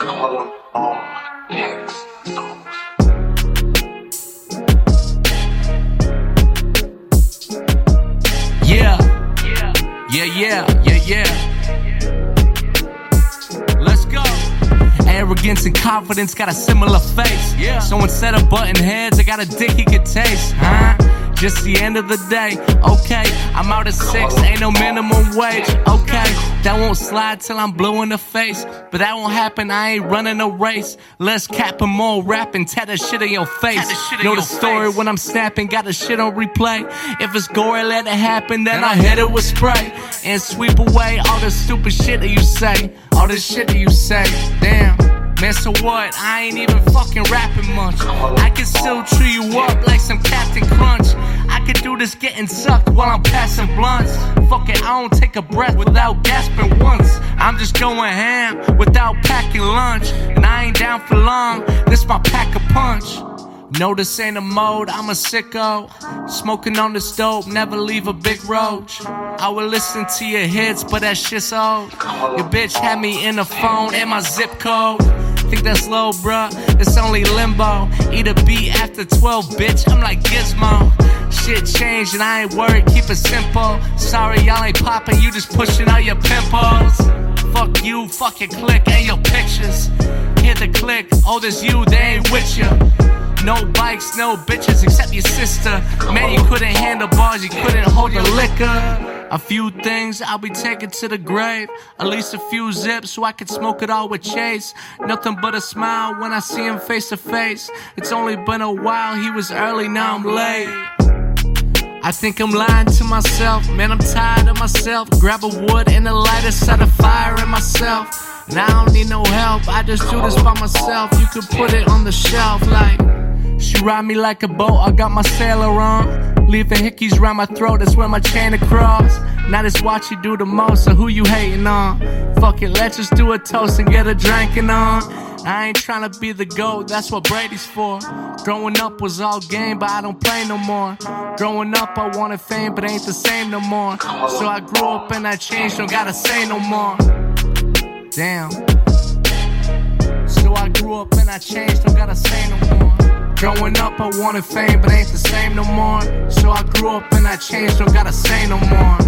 Call all next. Yeah. Let's go. Arrogance and confidence got a similar face. Yeah. So instead of butting heads, I got a dick he could taste. Huh? Just the end of the day. Okay, I'm out at 6, ain't no minimum wage. Okay, that won't slide till I'm blue in the face. But that won't happen, I ain't running a race. Less cap and more rap and tat that shit in your face. Know the story when I'm snapping, got the shit on replay. If it's gory, let it happen, then I hit it with spray. And sweep away all the stupid shit that you say. All the shit that you say, damn. Man, so what? I ain't even fucking rapping much. I can still chew you up like some Captain Crunch. I could do this getting sucked while I'm passing blunts. Fuck it, I don't take a breath without gasping once. I'm just going ham without packing lunch. And I ain't down for long, this my pack a punch. No, this ain't a mode, I'm a sicko. Smoking on this dope, never leave a big roach. I would listen to your hits, but that shit's old. Your bitch had me in the phone and my zip code. Think that's low, bruh, it's only limbo. Eat a beat after 12, bitch, I'm like Gizmo. Shit changed and I ain't worried, keep it simple. Sorry y'all ain't popping, you just pushing out your pimples. Fuck you, fuck your click and your pictures. Hear the click, oh this you, they ain't with you. No bikes, no bitches except your sister. Man, you couldn't handle bars, you couldn't hold the liquor. A few things I'll be taking to the grave. At least a few zips so I can smoke it all with Chase. Nothing but a smile when I see him face to face. It's only been a while, he was early, now I'm late. I think I'm lying to myself, man, I'm tired of myself. Grab a wood and a lighter, set a fire in myself. Now I don't need no help, I just do this by myself. You could put it on the shelf like, she ride me like a boat, I got my sailor on. Leaving hickeys round my throat, that's where my chain across. Now this watch you do the most, so who you hating on? Fuck it, let's just do a toast and get a drinking on. I ain't tryna be the GOAT, that's what Brady's for. Growing up was all game, but I don't play no more. Growing up I wanted fame, but ain't the same no more. So I grew up and I changed, don't gotta say no more. Damn. So I grew up and I changed, don't gotta say no more. Growing up I wanted fame, but ain't the same no more. So I grew up and I changed, don't gotta say no more.